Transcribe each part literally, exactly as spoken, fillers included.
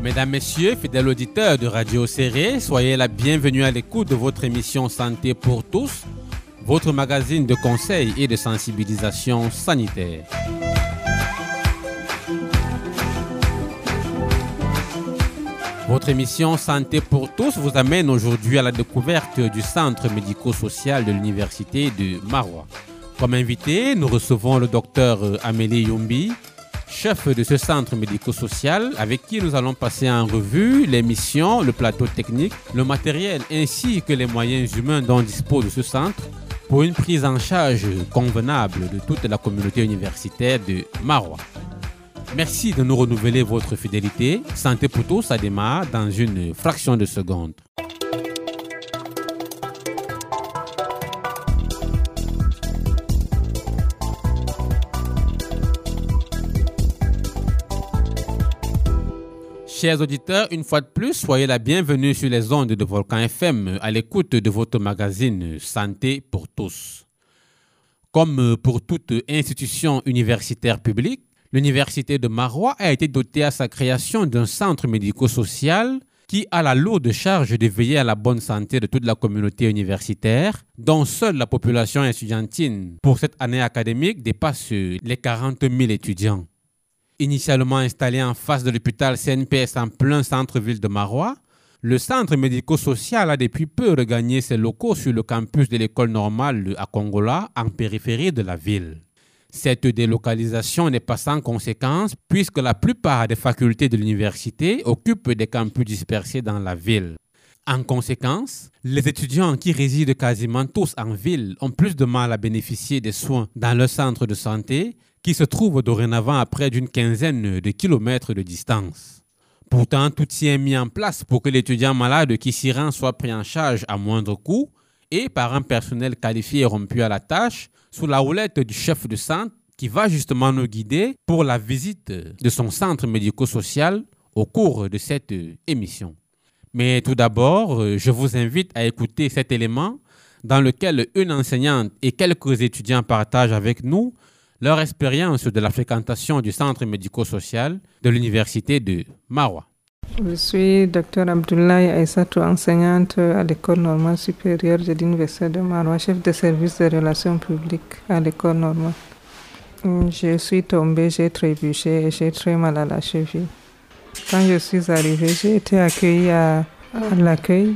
Mesdames, Messieurs, fidèles auditeurs de Radio Séré, soyez la bienvenue à l'écoute de votre émission Santé pour tous, votre magazine de conseils et de sensibilisation sanitaire. Votre émission Santé pour tous vous amène aujourd'hui à la découverte du centre médico-social de l'université de Maroua. Comme invité, nous recevons le docteur Amélie Youmbi, chef de ce centre médico-social, avec qui nous allons passer en revue les missions, le plateau technique, le matériel ainsi que les moyens humains dont dispose ce centre pour une prise en charge convenable de toute la communauté universitaire de Maroua. Merci de nous renouveler votre fidélité. Santé pour tous, ça démarre dans une fraction de seconde. Chers auditeurs, une fois de plus, soyez la bienvenue sur les ondes de Volcan F M à l'écoute de votre magazine Santé pour tous. Comme pour toute institution universitaire publique, l'université de Maroua a été dotée à sa création d'un centre médico-social qui a la lourde charge de veiller à la bonne santé de toute la communauté universitaire, dont seule la population estudiantine pour cette année académique dépasse les quarante mille étudiants. Initialement installé en face de l'hôpital C N P S en plein centre-ville de Maroua, le centre médico-social a depuis peu regagné ses locaux sur le campus de l'école normale à Kongola, en périphérie de la ville. Cette délocalisation n'est pas sans conséquence puisque la plupart des facultés de l'université occupent des campus dispersés dans la ville. En conséquence, les étudiants qui résident quasiment tous en ville ont plus de mal à bénéficier des soins dans leur centre de santé qui se trouve dorénavant à près d'une quinzaine de kilomètres de distance. Pourtant, tout y est mis en place pour que l'étudiant malade qui s'y rend soit pris en charge à moindre coût et par un personnel qualifié et rompu à la tâche sous la houlette du chef de centre qui va justement nous guider pour la visite de son centre médico-social au cours de cette émission. Mais tout d'abord, je vous invite à écouter cet élément dans lequel une enseignante et quelques étudiants partagent avec nous leur expérience de la fréquentation du centre médico-social de l'université de Maroua. Je suis Dr Abdoulaye Aïssatou, enseignante à l'école normale supérieure de l'université de Maroua, chef de service de relations publiques à l'école normale. Je suis tombée, j'ai trébuché et j'ai très mal à la cheville. Quand je suis arrivée, j'ai été accueillie à, à l'accueil.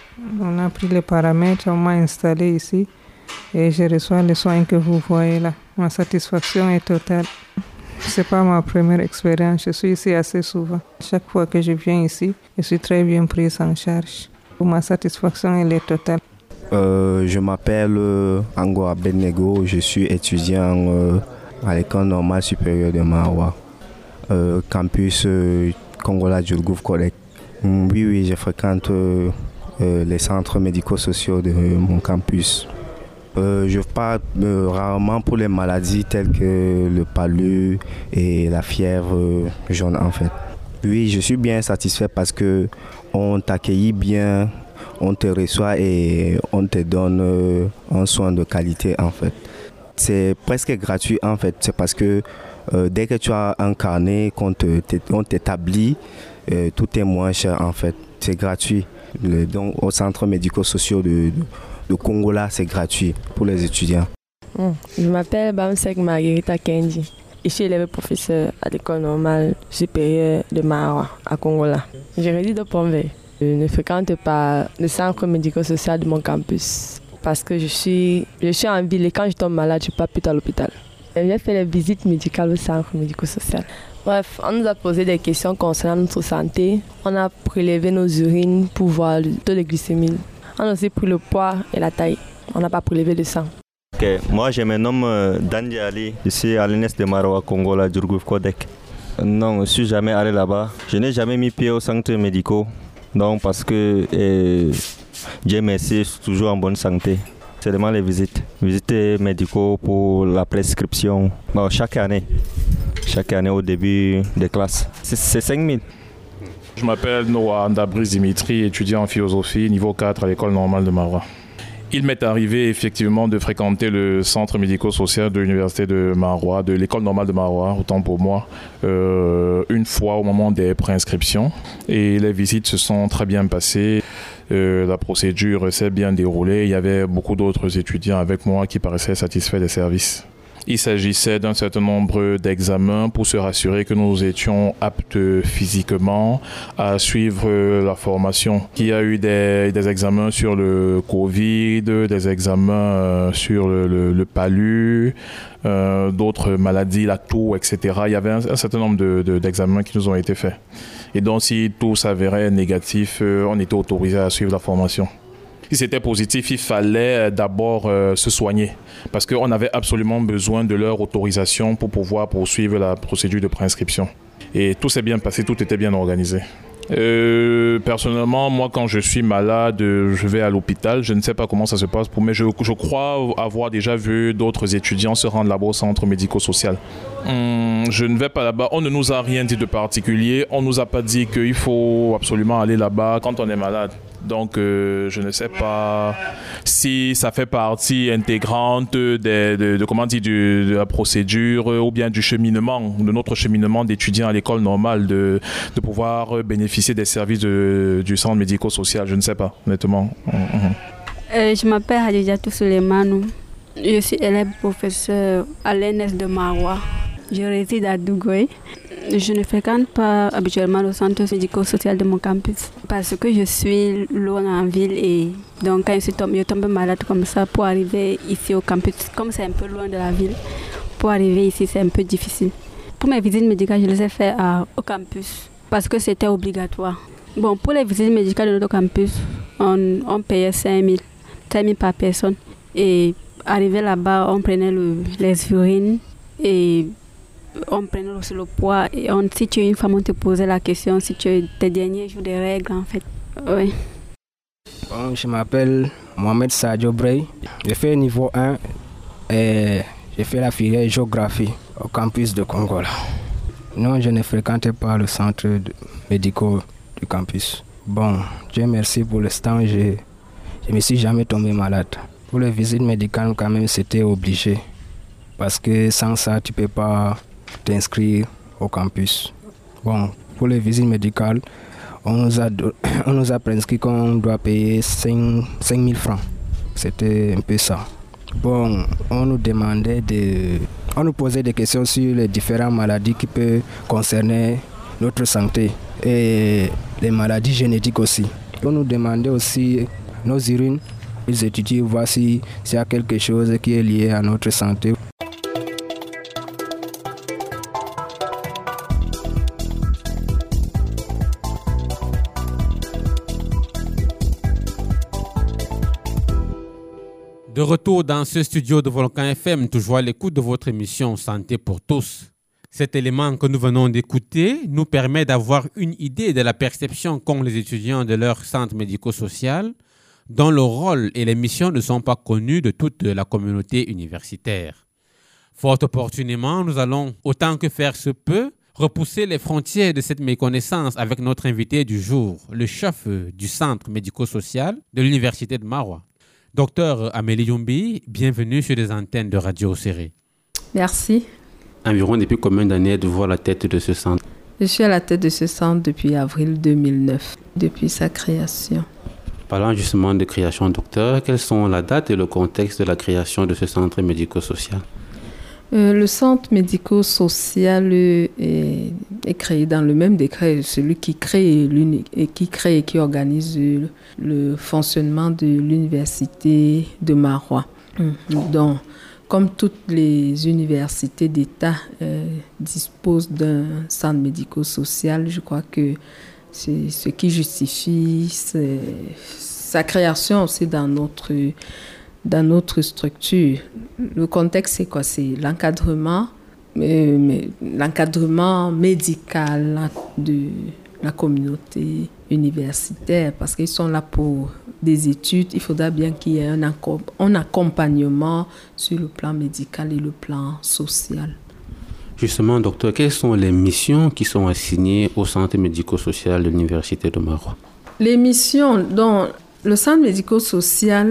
On a pris les paramètres, on m'a installée ici et je reçois les soins que vous voyez là. Ma satisfaction est totale. Ce n'est pas ma première expérience, je suis ici assez souvent. Chaque fois que je viens ici, je suis très bien prise en charge. Ma satisfaction elle est totale. Euh, je m'appelle euh, Ango Abednego, je suis étudiant euh, à l'école normale supérieure de Maroua, euh, campus euh, Kongola Djulgouf Kodek. Oui, oui, je fréquente euh, euh, les centres médico-sociaux de euh, mon campus. Euh, je parle euh, rarement pour les maladies telles que le palu et la fièvre euh, jaune en fait. Oui, je suis bien satisfait parce que on t'accueille bien, on te reçoit et on te donne euh, un soin de qualité en fait. C'est presque gratuit en fait, c'est parce que euh, dès que tu as un carnet qu'on te, on t'établit, euh, tout est moins cher en fait, c'est gratuit. Le, donc au centre médico-social de, de Le Kongola, c'est gratuit pour les étudiants. Mmh. Je m'appelle Bamsek Margarita Kendi. Je suis élève professeur à l'école normale supérieure de Maroua, à Kongola. Je réside au Pont-Vert. Je ne fréquente pas le centre médico-social de mon campus parce que je suis, je suis en ville et quand je tombe malade, je ne pars plus à l'hôpital. J'ai fait les visites médicales au centre médico-social. Bref, on nous a posé des questions concernant notre santé. On a prélevé nos urines pour voir le taux de glycémie. On a aussi pris le poids et la taille. On n'a pas prélevé le sang. Okay. Moi, je me nomme euh, Dandy Ali. Je suis à l'I N E S de Maroua, Kongola, Djulgouf Kodek. Non, je ne suis jamais allé là-bas. Je n'ai jamais mis pied au centre médical. Donc, parce que euh, Dieu merci, je suis toujours en bonne santé. C'est seulement les visites. Visites médicaux pour la prescription. Bon, chaque année. Chaque année au début des classes. C'est, c'est cinq mille. Je m'appelle Noah Andabris Dimitri, étudiant en philosophie, niveau quatre à l'école normale de Maroua. Il m'est arrivé effectivement de fréquenter le centre médico-social de l'université de Maroua, de l'école normale de Maroua, autant pour moi, euh, une fois au moment des préinscriptions. Et les visites se sont très bien passées. Euh, la procédure s'est bien déroulée. Il y avait beaucoup d'autres étudiants avec moi qui paraissaient satisfaits des services. Il s'agissait d'un certain nombre d'examens pour se rassurer que nous étions aptes physiquement à suivre la formation. Il y a eu des, des examens sur le Covid, des examens sur le, le, le palu, euh, d'autres maladies, la toux, et cetera. Il y avait un, un certain nombre de, de, d'examens qui nous ont été faits. Et donc, si tout s'avérait négatif, on était autorisé à suivre la formation. Si c'était positif, il fallait d'abord euh, se soigner parce qu'on avait absolument besoin de leur autorisation pour pouvoir poursuivre la procédure de préinscription. Et tout s'est bien passé, tout était bien organisé. Euh, personnellement, moi, quand je suis malade, je vais à l'hôpital. Je ne sais pas comment ça se passe pour moi. Je, je crois avoir déjà vu d'autres étudiants se rendre là-bas au centre médico-social. Hum, je ne vais pas là-bas. On ne nous a rien dit de particulier. On ne nous a pas dit qu'il faut absolument aller là-bas quand on est malade. Donc, euh, je ne sais pas si ça fait partie intégrante de, de, de, comment dire, de, de la procédure ou bien du cheminement, de notre cheminement d'étudiants à l'école normale, de, de pouvoir bénéficier des services de, du centre médico-social. Je ne sais pas, honnêtement. Mm-hmm. Euh, je m'appelle Hadijatou Suleimanou. Je suis élève professeur à l'E N S de Maroua. Je réside à Dougoé. Je ne fréquente pas habituellement le centre médico-social de mon campus parce que je suis loin en ville et donc quand je suis tombée, je tombe malade comme ça pour arriver ici au campus, comme c'est un peu loin de la ville, pour arriver ici c'est un peu difficile. Pour mes visites médicales, je les ai faites à, au campus parce que c'était obligatoire. Bon, pour les visites médicales de notre campus, on, on payait cinq mille par personne et arrivé là-bas, on prenait le, les urines et on prenait aussi le poids et on, si tu es une femme, on te posait la question si tu es tes derniers jours de règles en fait. Oui. Bon, je m'appelle Mohamed Sadio Brey. J'ai fait niveau un et j'ai fait la filière géographie au campus de Congola. Non, je ne fréquentais pas le centre médical du campus. Bon, Dieu merci pour l'instant, je ne me suis jamais tombé malade. Pour les visites médicales, quand même, c'était obligé. Parce que sans ça, tu ne peux pas t'inscrire au campus. Bon, pour les visites médicales, on nous a, on nous a prescrit qu'on doit payer cinq mille francs. C'était un peu ça. Bon, on nous demandait de... On nous posait des questions sur les différentes maladies qui peuvent concerner notre santé et les maladies génétiques aussi. On nous demandait aussi nos urines. Ils étudient, voir s'il y a quelque chose qui est lié à notre santé. De retour dans ce studio de Volcan F M, toujours à l'écoute de votre émission Santé pour tous. Cet élément que nous venons d'écouter nous permet d'avoir une idée de la perception qu'ont les étudiants de leur centre médico-social, dont le rôle et les missions ne sont pas connus de toute la communauté universitaire. Fort opportunément, nous allons, autant que faire se peut, repousser les frontières de cette méconnaissance avec notre invité du jour, le chef du centre médico-social de l'université de Maroua. Docteur Amélie Youmbi, bienvenue sur les antennes de Radio Serré. Merci. Environ depuis combien d'années êtes-vous à la tête de ce centre? Je suis à la tête de ce centre depuis avril deux mille neuf, depuis sa création. Parlant justement de création, docteur, quelles sont la date et le contexte de la création de ce centre médico-social? Euh, le centre médico-social est, est créé dans le même décret, celui qui crée, et qui crée et qui organise le, le fonctionnement de l'université de Maroua. Mmh. Donc, comme toutes les universités d'État euh, disposent d'un centre médico-social, je crois que c'est ce qui justifie c'est, sa création aussi dans notre... dans notre structure. Le contexte, c'est quoi? C'est l'encadrement, euh, mais l'encadrement médical de la communauté universitaire, parce qu'ils sont là pour des études. Il faudra bien qu'il y ait un, un accompagnement sur le plan médical et le plan social. Justement, docteur, quelles sont les missions qui sont assignées au centre médico-social de l'université de Maroua? Les missions dont le centre médico-social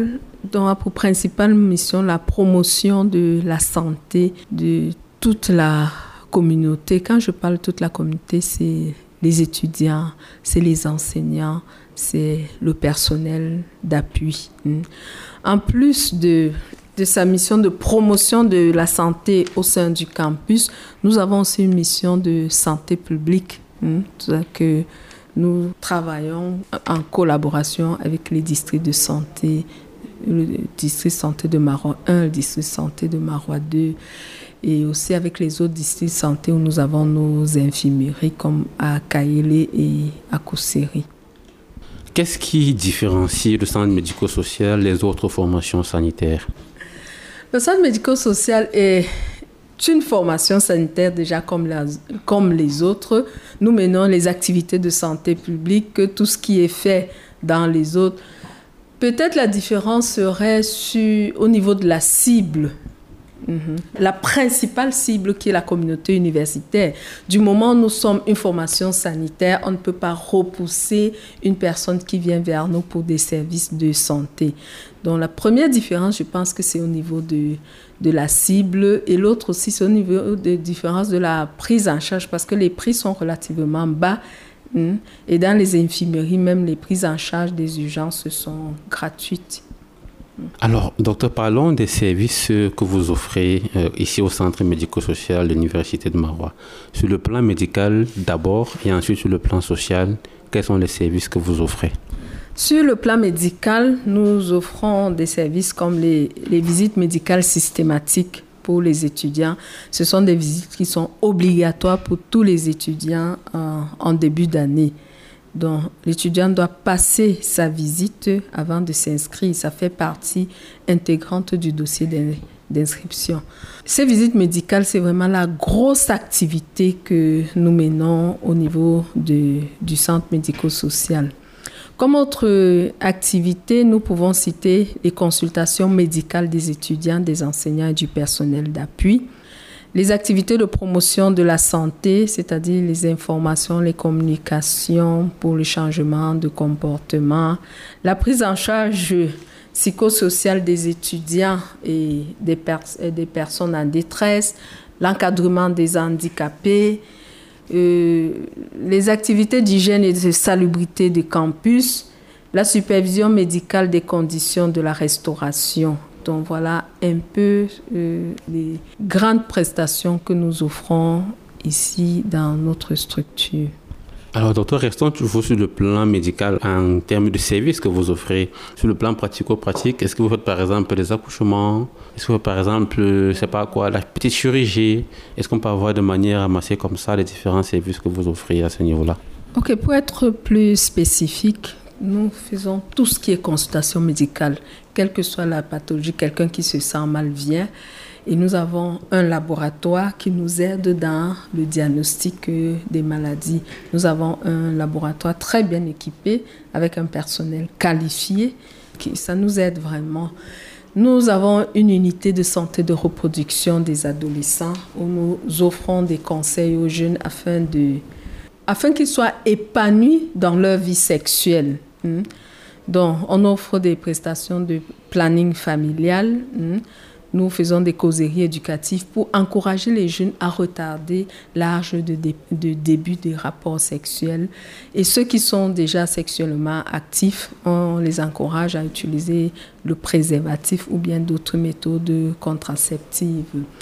dont a pour principale mission la promotion de la santé de toute la communauté. Quand je parle de toute la communauté, c'est les étudiants, c'est les enseignants, c'est le personnel d'appui. En plus de, de sa mission de promotion de la santé au sein du campus, nous avons aussi une mission de santé publique, c'est-à-dire que nous travaillons en collaboration avec les districts de santé, le district santé de Marois un, le district santé de Marois deux, et aussi avec les autres districts de santé où nous avons nos infirmeries comme à Kaélé et à Kousseri. Qu'est-ce qui différencie le centre médico-social des autres formations sanitaires? Le centre médico-social est une formation sanitaire déjà comme, la, comme les autres. Nous menons les activités de santé publique, tout ce qui est fait dans les autres. Peut-être la différence serait sur, au niveau de la cible. Mm-hmm. La principale cible qui est la communauté universitaire. Du moment où nous sommes une formation sanitaire, on ne peut pas repousser une personne qui vient vers nous pour des services de santé. Donc la première différence, je pense que c'est au niveau de, de la cible, et l'autre aussi c'est au niveau de différence de la prise en charge, parce que les prix sont relativement bas. Et dans les infirmeries, même les prises en charge des urgences sont gratuites. Alors, docteur, parlons des services que vous offrez euh, ici au Centre médico-social de l'Université de Marois. Sur le plan médical d'abord et ensuite sur le plan social, quels sont les services que vous offrez? Sur le plan médical, nous offrons des services comme les, les visites médicales systématiques pour les étudiants. Ce sont des visites qui sont obligatoires pour tous les étudiants en, en début d'année. Donc, l'étudiant doit passer sa visite avant de s'inscrire. Ça fait partie intégrante du dossier d'inscription. Ces visites médicales, c'est vraiment la grosse activité que nous menons au niveau de, du centre médico-social. Comme autre activité, nous pouvons citer les consultations médicales des étudiants, des enseignants et du personnel d'appui. Les activités de promotion de la santé, c'est-à-dire les informations, les communications pour le changement de comportement, la prise en charge psychosociale des étudiants et des, pers- et des personnes en détresse, l'encadrement des handicapés, euh, les activités d'hygiène et de salubrité des campus, la supervision médicale des conditions de la restauration. Donc voilà un peu euh, les grandes prestations que nous offrons ici dans notre structure. Alors docteur, restons toujours sur le plan médical en termes de services que vous offrez. Sur le plan pratico-pratique, est-ce que vous faites par exemple des accouchements? Est-ce que vous faites par exemple, je ne sais pas quoi, la petite chirurgie? Est-ce qu'on peut avoir de manière amassée comme ça les différents services que vous offrez à ce niveau-là? Ok, pour être plus spécifique, nous faisons tout ce qui est consultation médicale. Quelle que soit la pathologie, quelqu'un qui se sent mal vient. Et nous avons un laboratoire qui nous aide dans le diagnostic des maladies. Nous avons un laboratoire très bien équipé avec un personnel qualifié. Qui, ça nous aide vraiment. Nous avons une unité de santé de reproduction des adolescents où nous offrons des conseils aux jeunes afin, de, afin qu'ils soient épanouis dans leur vie sexuelle. Donc, on offre des prestations de planning familial. Nous faisons des causeries éducatives pour encourager les jeunes à retarder l'âge de, dé- de début des rapports sexuels. Et ceux qui sont déjà sexuellement actifs, on les encourage à utiliser le préservatif ou bien d'autres méthodes contraceptives.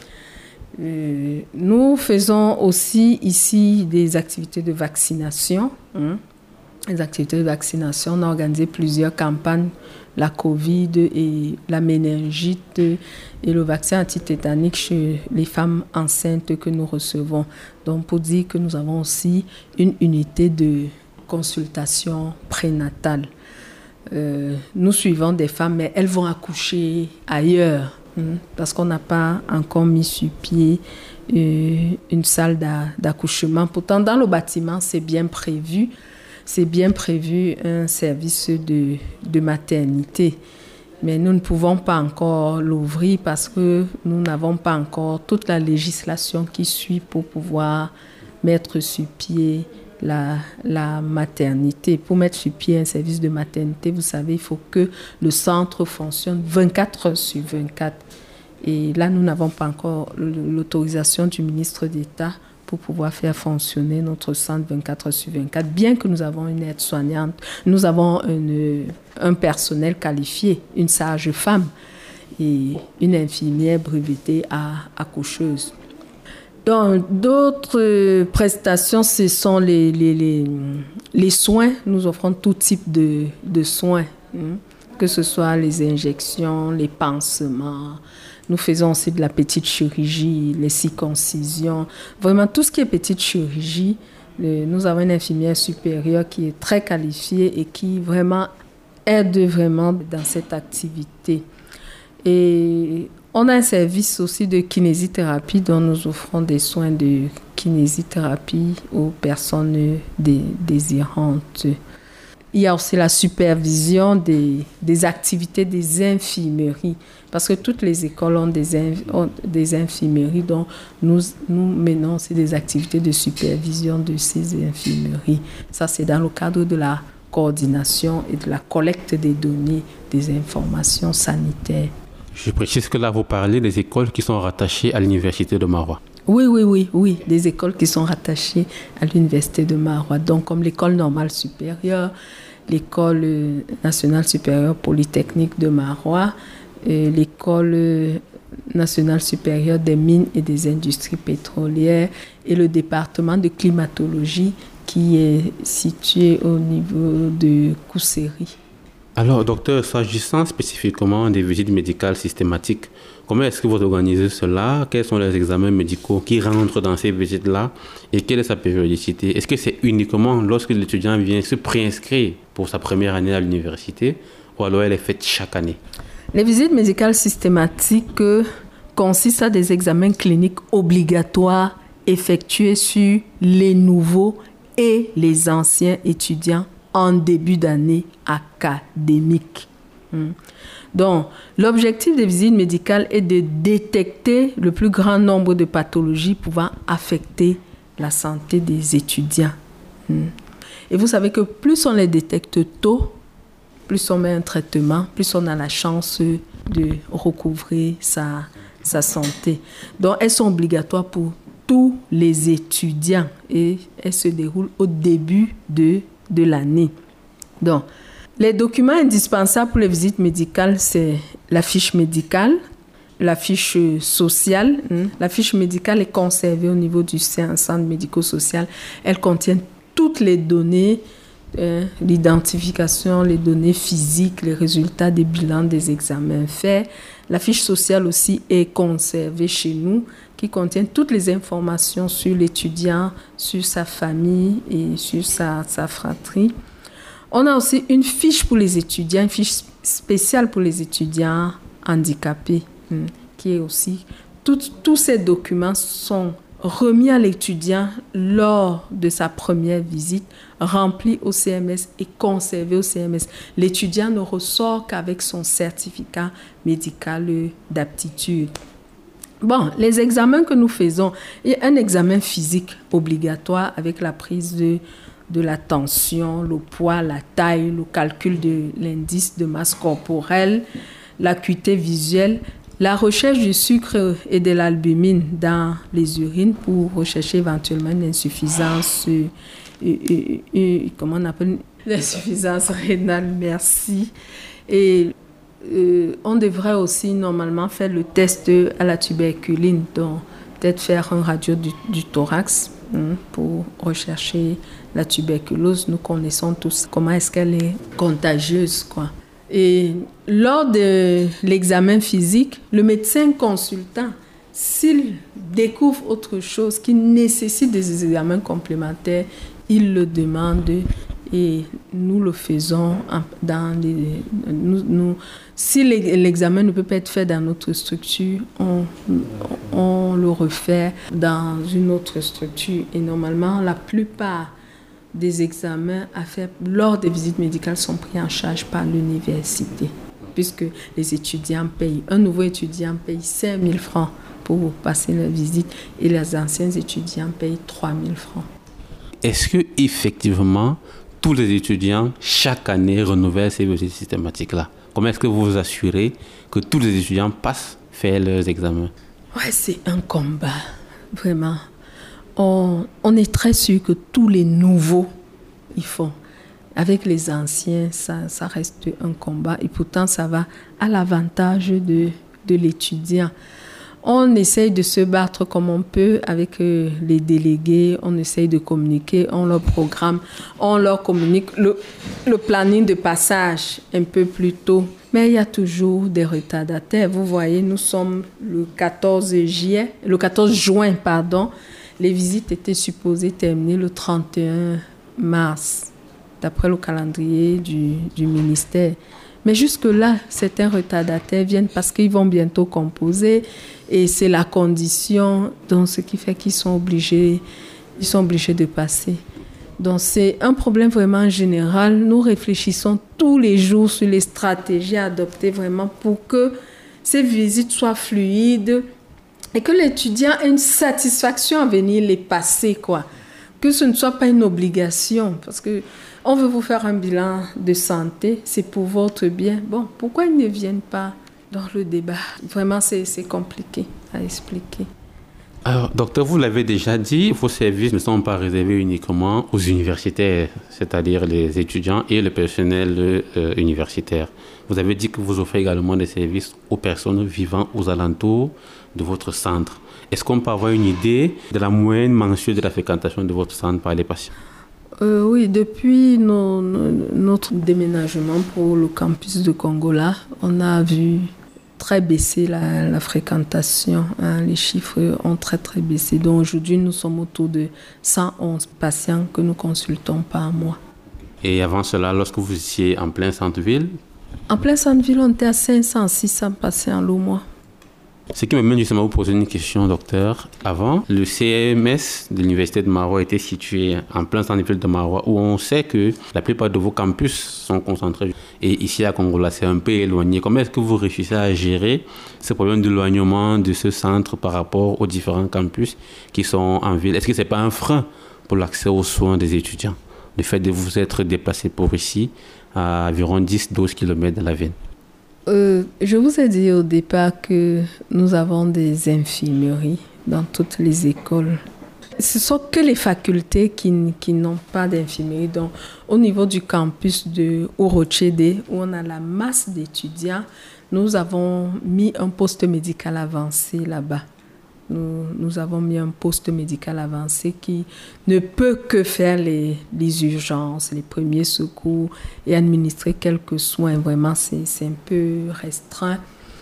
Euh, nous faisons aussi ici des activités de vaccination. Hein. Les activités de vaccination, on a organisé plusieurs campagnes, la Covid et la méningite et le vaccin antitétanique chez les femmes enceintes que nous recevons. Donc pour dire que nous avons aussi une unité de consultation prénatale. Euh, nous suivons des femmes, mais elles vont accoucher ailleurs, hein, parce qu'on n'a pas encore mis sur pied euh, une salle d'a- d'accouchement. Pourtant, dans le bâtiment, c'est bien prévu. C'est bien prévu un service de, de maternité. Mais nous ne pouvons pas encore l'ouvrir parce que nous n'avons pas encore toute la législation qui suit pour pouvoir mettre sur pied la, la maternité. Pour mettre sur pied un service de maternité, vous savez, il faut que le centre fonctionne vingt-quatre heures sur vingt-quatre. Et là, nous n'avons pas encore l'autorisation du ministre d'État pour pouvoir faire fonctionner notre centre vingt-quatre heures sur vingt-quatre, bien que nous avons une aide-soignante, nous avons une, un personnel qualifié, une sage-femme et une infirmière brevetée à accoucheuse. Dans d'autres prestations, ce sont les, les, les, les soins. Nous offrons tout type de, de soins, hein, que ce soit les injections, les pansements. Nous faisons aussi de la petite chirurgie, les circoncisions, vraiment tout ce qui est petite chirurgie. Nous avons une infirmière supérieure qui est très qualifiée et qui vraiment aide vraiment dans cette activité. Et on a un service aussi de kinésithérapie dont nous offrons des soins de kinésithérapie aux personnes désirantes. Il y a aussi la supervision des, des activités des infirmeries, parce que toutes les écoles ont des, inf, ont des infirmeries, donc nous, nous menons aussi des activités de supervision de ces infirmeries. Ça, c'est dans le cadre de la coordination et de la collecte des données, des informations sanitaires. Je précise que là, vous parlez des écoles qui sont rattachées à l'université de Maroua. Oui, oui, oui, oui, des écoles qui sont rattachées à l'université de Maroua, donc comme l'école normale supérieure, l'école nationale supérieure polytechnique de Maroua, et l'école nationale supérieure des mines et des industries pétrolières et le département de climatologie qui est situé au niveau de Kousséri. Alors, docteur, s'agissant spécifiquement des visites médicales systématiques, comment est-ce que vous organisez cela? Quels sont les examens médicaux qui rentrent dans ces visites-là? Et quelle est sa périodicité? Est-ce que c'est uniquement lorsque l'étudiant vient se préinscrire pour sa première année à l'université ou alors elle est faite chaque année? Les visites médicales systématiques consistent à des examens cliniques obligatoires effectués sur les nouveaux et les anciens étudiants en début d'année académique. Donc, l'objectif des visites médicales est de détecter le plus grand nombre de pathologies pouvant affecter la santé des étudiants. Et vous savez que plus on les détecte tôt, plus on met un traitement, plus on a la chance de recouvrer sa, sa santé. Donc, elles sont obligatoires pour tous les étudiants et elles se déroulent au début de, de l'année. Donc, les documents indispensables pour les visites médicales, c'est la fiche médicale, la fiche sociale. La fiche médicale est conservée au niveau du centre médico-social. Elle contient toutes les données, euh, l'identification, les données physiques, les résultats des bilans des examens faits. La fiche sociale aussi est conservée chez nous, qui contient toutes les informations sur l'étudiant, sur sa famille et sur sa, sa fratrie. On a aussi une fiche pour les étudiants, une fiche spéciale pour les étudiants handicapés, hein, qui est aussi... Tout, tous ces documents sont remis à l'étudiant lors de sa première visite, remplis au C M S et conservés au C M S. L'étudiant ne ressort qu'avec son certificat médical d'aptitude. Bon, les examens que nous faisons, il y a un examen physique obligatoire avec la prise de, de la tension, le poids, la taille, le calcul de l'indice de masse corporelle, l'acuité visuelle, la recherche du sucre et de l'albumine dans les urines pour rechercher éventuellement une insuffisance, euh, euh, euh, comment on appelle, l'insuffisance rénale, merci. Et Euh, on devrait aussi normalement faire le test à la tuberculine, donc peut-être faire un radio du, du thorax hein, pour rechercher la tuberculose. Nous connaissons tous comment est-ce qu'elle est contagieuse, quoi. Et lors de l'examen physique, le médecin consultant, s'il découvre autre chose qui nécessite des examens complémentaires, il le demande. Et nous le faisons dans les... Nous, nous, si l'examen ne peut pas être fait dans notre structure, on, on le refait dans une autre structure. Et normalement, la plupart des examens à faire lors des visites médicales sont pris en charge par l'université, puisque les étudiants payent. Un nouveau étudiant paye cinq mille francs pour passer la visite et les anciens étudiants payent trois mille francs. est-ce que effectivement tous les étudiants chaque année renouvellent ces visites systématiques-là? Comment est-ce que vous vous assurez que tous les étudiants passent faire leurs examens? Ouais, c'est un combat, vraiment. On, on est très sûr que tous les nouveaux ils font. Avec les anciens, ça, ça reste un combat et pourtant ça va à l'avantage de, de l'étudiant. On essaye de se battre comme on peut avec euh, les délégués, on essaye de communiquer, on leur programme, on leur communique le, le planning de passage un peu plus tôt. Mais il y a toujours des retardataires. Vous voyez, nous sommes le quatorze juillet, le quatorze juin, pardon. Les visites étaient supposées terminer le trente et un mars, d'après le calendrier du, du ministère. Mais jusque-là, certains retardataires viennent parce qu'ils vont bientôt composer et c'est la condition, donc ce qui fait qu'ils sont obligés, ils sont obligés de passer. Donc c'est un problème vraiment général. Nous réfléchissons tous les jours sur les stratégies à adopter vraiment pour que ces visites soient fluides et que l'étudiant ait une satisfaction à venir les passer, quoi. Que ce ne soit pas une obligation, parce que on veut vous faire un bilan de santé, c'est pour votre bien. Bon, pourquoi ils ne viennent pas dans le débat? Vraiment, c'est, c'est compliqué à expliquer. Alors, docteur, vous l'avez déjà dit, vos services ne sont pas réservés uniquement aux universitaires, c'est-à-dire les étudiants et le personnel euh, universitaire. Vous avez dit que vous offrez également des services aux personnes vivant aux alentours de votre centre. Est-ce qu'on peut avoir une idée de la moyenne mensuelle de la fréquentation de votre centre par les patients? Euh, oui, depuis nos, nos, notre déménagement pour le campus de Kongola, on a vu très baisser la, la fréquentation. Hein. Les chiffres ont très très baissé. Donc aujourd'hui, nous sommes autour de cent onze patients que nous consultons par mois. Et avant cela, lorsque vous étiez en plein centre-ville? En plein centre-ville, on était à cinq cents, six cents patients le mois. Ce qui me mène justement à vous poser une question, docteur. Avant, le C M S de l'Université de Maroua était situé en plein centre-ville de Maroua, où on sait que la plupart de vos campus sont concentrés. Et ici à Kongola, c'est un peu éloigné. Comment est-ce que vous réussissez à gérer ce problème d'éloignement de ce centre par rapport aux différents campus qui sont en ville? Est-ce que ce n'est pas un frein pour l'accès aux soins des étudiants, le fait de vous être déplacé pour ici à environ dix à douze kilomètres de la ville? Euh, je vous ai dit au départ que nous avons des infirmeries dans toutes les écoles. Ce sont que les facultés qui, qui n'ont pas d'infirmerie. Donc, au niveau du campus de Orochede, où on a la masse d'étudiants, nous avons mis un poste médical avancé là-bas. Nous, nous avons mis un poste médical avancé qui ne peut que faire les, les urgences, les premiers secours et administrer quelques soins. Vraiment, c'est, c'est un peu restreint.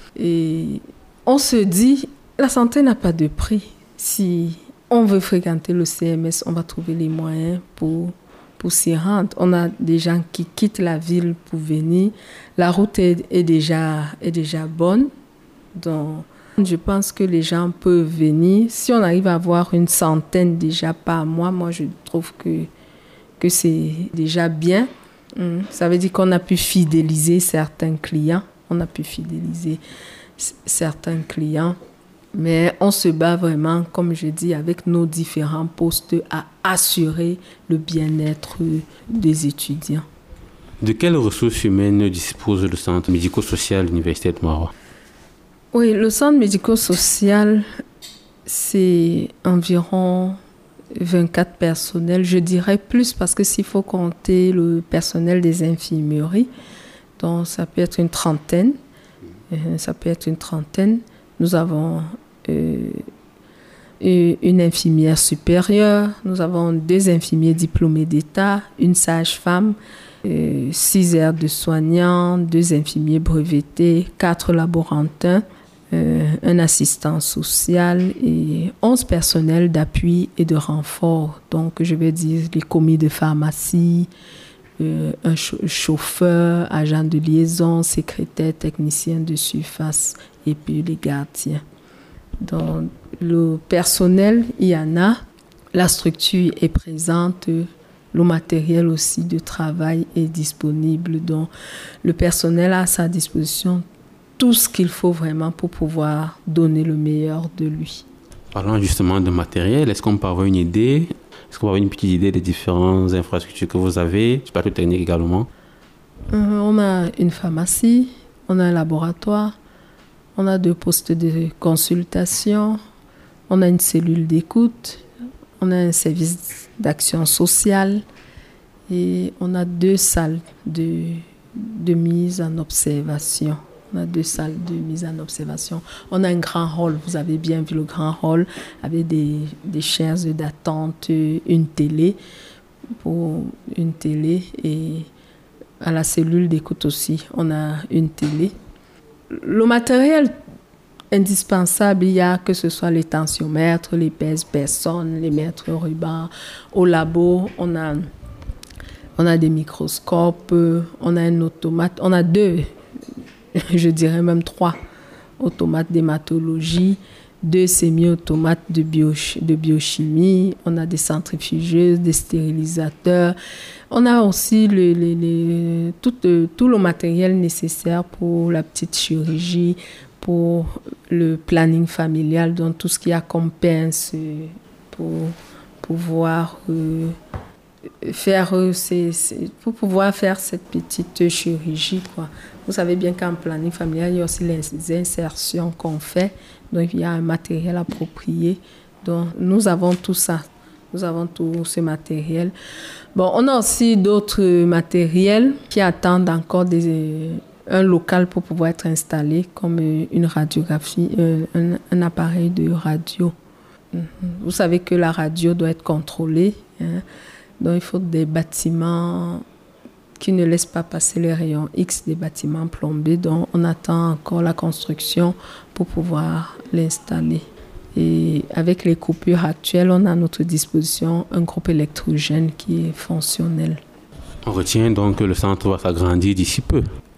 Et on se dit, la santé n'a pas de prix. Si on veut fréquenter le C M S, on va trouver les moyens pour, pour s'y rendre. On a des gens qui quittent la ville pour venir. La route est, est, déjà, est déjà bonne. Donc, je pense que les gens peuvent venir. Si on arrive à avoir une centaine déjà par mois, moi je trouve que, que c'est déjà bien. Ça veut dire qu'on a pu fidéliser certains clients. On a pu fidéliser certains clients. Mais on se bat vraiment, comme je dis, avec nos différents postes à assurer le bien-être des étudiants. De quelles ressources humaines dispose le centre médico-social de l'Université de Maroua? Oui, le centre médico-social, c'est environ vingt-quatre personnels. Je dirais plus parce que s'il faut compter le personnel des infirmeries, donc ça peut être une trentaine. Ça peut être une trentaine. Nous avons euh, une infirmière supérieure, nous avons deux infirmiers diplômés d'État, une sage-femme, euh, six aides de soignants, deux infirmiers brevetés, quatre laborantins, Euh, un assistant social et onze personnels d'appui et de renfort. Donc, je vais dire les commis de pharmacie, euh, un chauffeur, agent de liaison, secrétaire, technicien de surface et puis les gardiens. Donc, le personnel, il y en a. La structure est présente. Le matériel aussi de travail est disponible. Donc, le personnel a à sa disposition tout ce qu'il faut vraiment pour pouvoir donner le meilleur de lui. Parlant justement de matériel, est-ce qu'on peut avoir une idée Est-ce que vous avez une petite idée des différentes infrastructures que vous avez, du plateau technique également? euh, On a une pharmacie, on a un laboratoire, on a deux postes de consultation, on a une cellule d'écoute, on a un service d'action sociale et on a deux salles de, de mise en observation. On a deux salles de mise en observation. On a un grand hall, vous avez bien vu le grand hall, avec des, des chaises d'attente, une télé, pour une télé. Et à la cellule d'écoute aussi, on a une télé. Le matériel indispensable, il y a que ce soit les tensiomètres, les pèse-personnes, les mètres rubans. Au labo, on a, on a des microscopes, on a un automate, on a deux, je dirais même trois automates d'hématologie, deux semi-automates de, bio, de biochimie, on a des centrifugeuses, des stérilisateurs, on a aussi le, le, le, tout, tout le matériel nécessaire pour la petite chirurgie, pour le planning familial, donc tout ce qu'il y a comme pince pour pouvoir euh, faire euh, ces, ces, pour pouvoir faire cette petite chirurgie, quoi. Vous savez bien qu'en planning familial, il y a aussi les insertions qu'on fait, donc il y a un matériel approprié. Donc nous avons tout ça, nous avons tout ce matériel. Bon, on a aussi d'autres matériels qui attendent encore des un local pour pouvoir être installé, comme une radiographie, un, un appareil de radio. Vous savez que la radio doit être contrôlée, hein, donc il faut des bâtiments qui ne laissent pas passer les rayons X, des bâtiments plombés, donc on attend encore la construction pour pouvoir l'installer. Et avec les coupures actuelles, on a à notre disposition un groupe électrogène qui est fonctionnel. On retient donc que le centre va s'agrandir d'ici peu.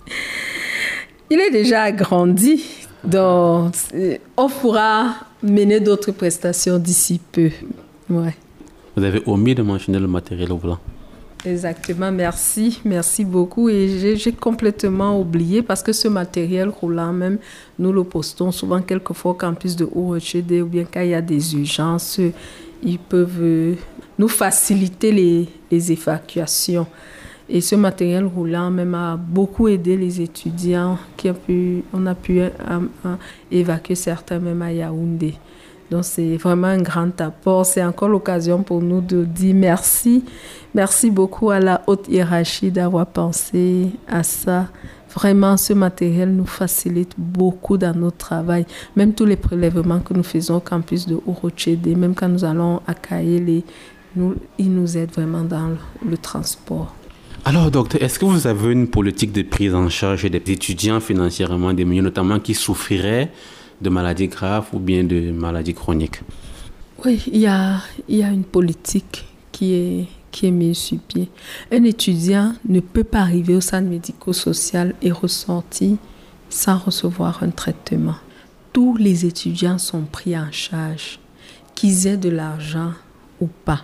Il est déjà agrandi, donc on pourra mener d'autres prestations d'ici peu. Ouais. Vous avez omis de mentionner le matériel roulant. Exactement, merci, merci beaucoup. Et j'ai, j'ai complètement oublié parce que ce matériel roulant, même, nous le postons souvent quelquefois au campus de O H D ou bien quand il y a des urgences, ils peuvent nous faciliter les, les évacuations. Et ce matériel roulant même a beaucoup aidé les étudiants qui a pu, on a pu euh, euh, évacuer certains même à Yaoundé. Donc c'est vraiment un grand apport. C'est encore l'occasion pour nous de dire merci. Merci beaucoup à la haute hiérarchie d'avoir pensé à ça. Vraiment, ce matériel nous facilite beaucoup dans notre travail. Même tous les prélèvements que nous faisons au campus de Orochede, même quand nous allons à Kaélé, nous, ils nous aident vraiment dans le, le transport. Alors, docteur, est-ce que vous avez une politique de prise en charge des étudiants financièrement démunis, notamment qui souffriraient de maladies graves ou bien de maladies chroniques? Oui, il y a, il y a une politique qui est, qui est mise sur pied. Un étudiant ne peut pas arriver au centre médico-social et ressortir sans recevoir un traitement. Tous les étudiants sont pris en charge, qu'ils aient de l'argent ou pas.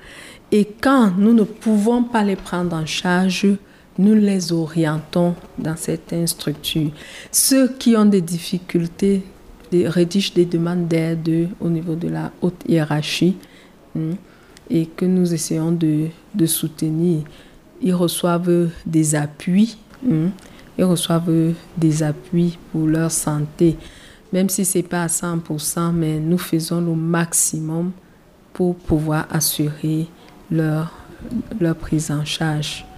Et quand nous ne pouvons pas les prendre en charge, nous les orientons dans certaines structures. Ceux qui ont des difficultés rédigent des demandes d'aide au niveau de la haute hiérarchie hein, et que nous essayons de, de soutenir. Ils reçoivent des appuis, hein, ils reçoivent des appuis pour leur santé. Même si ce n'est pas à cent pour cent, mais nous faisons le maximum pour pouvoir assurer leur, leur prise en charge.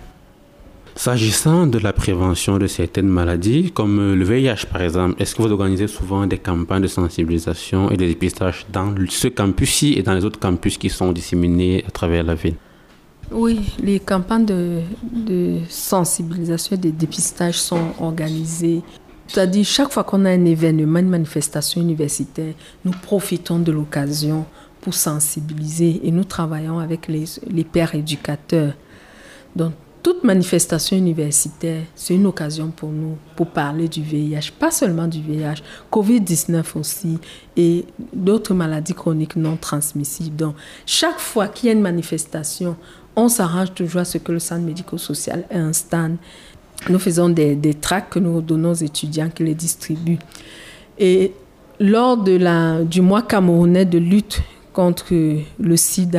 S'agissant de la prévention de certaines maladies, comme le V I H par exemple, est-ce que vous organisez souvent des campagnes de sensibilisation et de dépistage dans ce campus-ci et dans les autres campus qui sont disséminés à travers la ville? Oui, les campagnes de, de sensibilisation et de dépistage sont organisées. C'est-à-dire, chaque fois qu'on a un événement, une manifestation universitaire, nous profitons de l'occasion pour sensibiliser et nous travaillons avec les, les pairs éducateurs. Donc, toute manifestation universitaire, c'est une occasion pour nous pour parler du V I H, pas seulement du V I H, covid dix-neuf aussi et d'autres maladies chroniques non transmissibles. Donc, chaque fois qu'il y a une manifestation, on s'arrange toujours à ce que le centre médico-social ait un stand. Nous faisons des, des tracts que nous donnons aux étudiants qui les distribuent. Et lors de la, du mois camerounais de lutte contre le sida,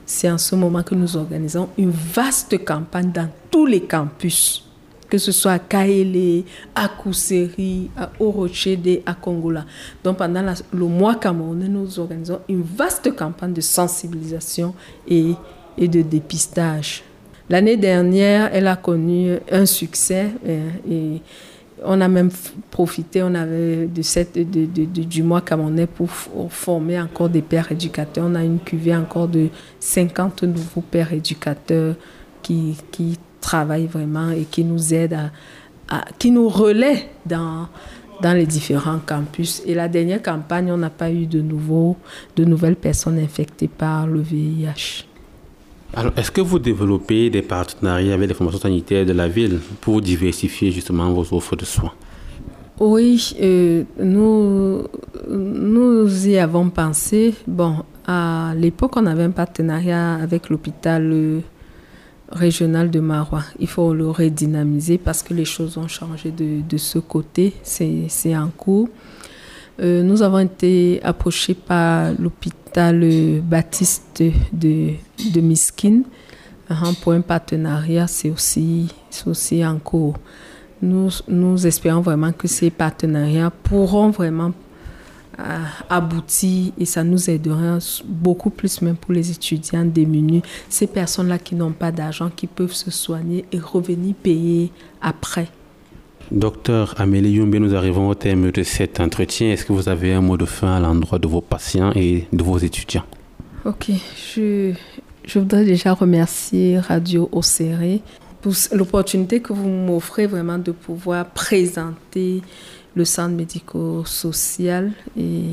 c'est en ce moment que nous organisons une vaste campagne dans tous les campus, que ce soit à Kaélé, à Kousséri, à Orochede, à Kongola. Donc pendant la, le mois camerounais, nous organisons une vaste campagne de sensibilisation et, et de dépistage. L'année dernière, elle a connu un succès et, et on a même profité, on avait de cette, de, de, de, du mois camerounais pour former encore des pères éducateurs. On a une cuvée encore de cinquante nouveaux pères éducateurs qui, qui travaillent vraiment et qui nous aident, à, à, qui nous relaient dans, dans les différents campus. Et la dernière campagne, on n'a pas eu de, nouveaux, de nouvelles personnes infectées par le V I H. Alors, est-ce que vous développez des partenariats avec les formations sanitaires de la ville pour diversifier justement vos offres de soins? Oui, euh, nous, nous y avons pensé. Bon, à l'époque, on avait un partenariat avec l'hôpital régional de Maroua. Il faut le redynamiser parce que les choses ont changé de, de ce côté. C'est, c'est en cours. Euh, nous avons été approchés par l'hôpital Baptiste de, de Miskine pour un partenariat. C'est aussi, c'est aussi en cours. Nous, nous espérons vraiment que ces partenariats pourront vraiment euh, aboutir et ça nous aidera beaucoup plus même pour les étudiants démunis. Ces personnes-là qui n'ont pas d'argent, qui peuvent se soigner et revenir payer après. Docteur Amélie Youmbi, nous arrivons au terme de cet entretien. Est-ce que vous avez un mot de fin à l'endroit de vos patients et de vos étudiants? Ok, je, je voudrais déjà remercier Radio Océré pour l'opportunité que vous m'offrez vraiment de pouvoir présenter le centre médico-social. Et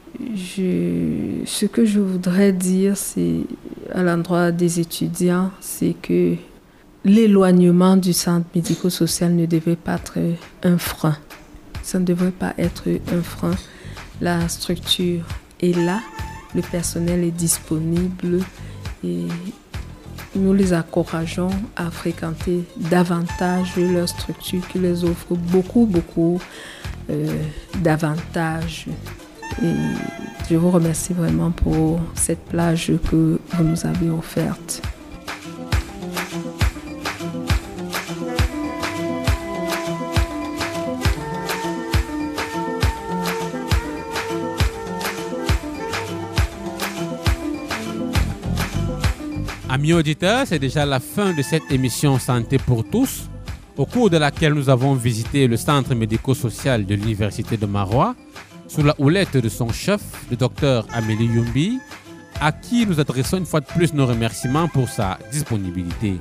je, ce que je voudrais dire, c'est à l'endroit des étudiants, c'est que l'éloignement du centre médico-social ne devait pas être un frein. Ça ne devrait pas être un frein. La structure est là, le personnel est disponible et nous les encourageons à fréquenter davantage leur structure qui les offre beaucoup, beaucoup euh, d'avantages. Et je vous remercie vraiment pour cette plage que vous nous avez offerte. Amis auditeurs, c'est déjà la fin de cette émission Santé pour tous, au cours de laquelle nous avons visité le centre médico-social de l'Université de Maroua, sous la houlette de son chef, le docteur Amélie Youmbi, à qui nous adressons une fois de plus nos remerciements pour sa disponibilité.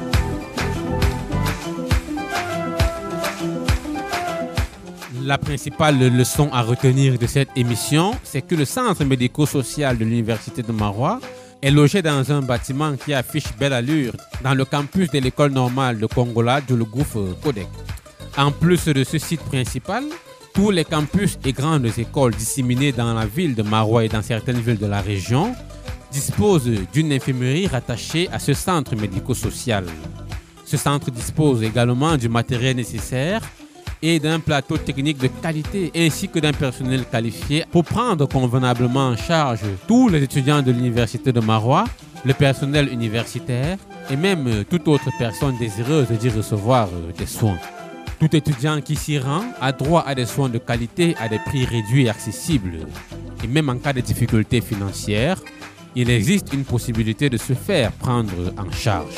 La principale leçon à retenir de cette émission, c'est que le centre médico-social de l'Université de Maroua est logé dans un bâtiment qui affiche belle allure dans le campus de l'école normale de Kongola Djologouf Kodek. En plus de ce site principal, tous les campus et grandes écoles disséminées dans la ville de Maroua et dans certaines villes de la région disposent d'une infirmerie rattachée à ce centre médico-social. Ce centre dispose également du matériel nécessaire et d'un plateau technique de qualité ainsi que d'un personnel qualifié pour prendre convenablement en charge tous les étudiants de l'université de Maroua, le personnel universitaire et même toute autre personne désireuse d'y recevoir des soins. Tout étudiant qui s'y rend a droit à des soins de qualité à des prix réduits et accessibles. Et même en cas de difficultés financières, il existe une possibilité de se faire prendre en charge.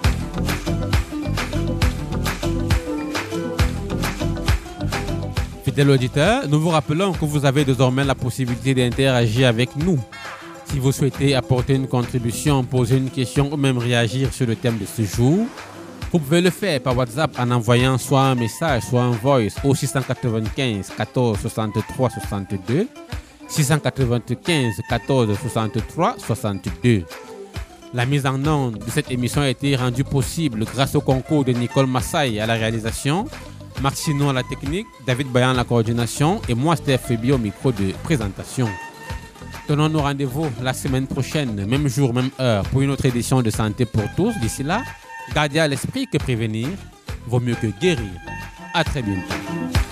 Fidèles auditeurs, nous vous rappelons que vous avez désormais la possibilité d'interagir avec nous. Si vous souhaitez apporter une contribution, poser une question ou même réagir sur le thème de ce jour, vous pouvez le faire par WhatsApp en envoyant soit un message, soit un voice au six cent quatre-vingt-quinze quatorze soixante-trois soixante-deux, six cent quatre-vingt-quinze quatorze soixante-trois soixante-deux. La mise en onde de cette émission a été rendue possible grâce au concours de Nicole Massaï à la réalisation, Martino à la technique, David Bayan à la coordination et moi, Steph Febi, au micro de présentation. Donnons-nous rendez-vous la semaine prochaine, même jour, même heure, pour une autre édition de Santé pour tous. D'ici là, gardez à l'esprit que prévenir vaut mieux que guérir. À très bientôt.